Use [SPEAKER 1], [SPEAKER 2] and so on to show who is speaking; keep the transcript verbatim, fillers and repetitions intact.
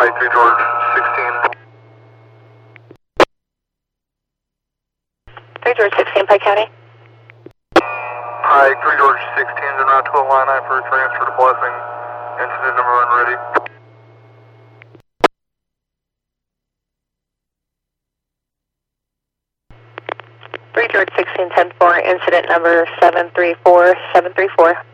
[SPEAKER 1] Hi, three George sixteen.
[SPEAKER 2] three George sixteen, Pike County.
[SPEAKER 1] Hi, three George sixteen, do not to Illini for transfer to Blessing. Incident number one ready.
[SPEAKER 2] three George sixteen, ten four, incident number seven three four, seven three four.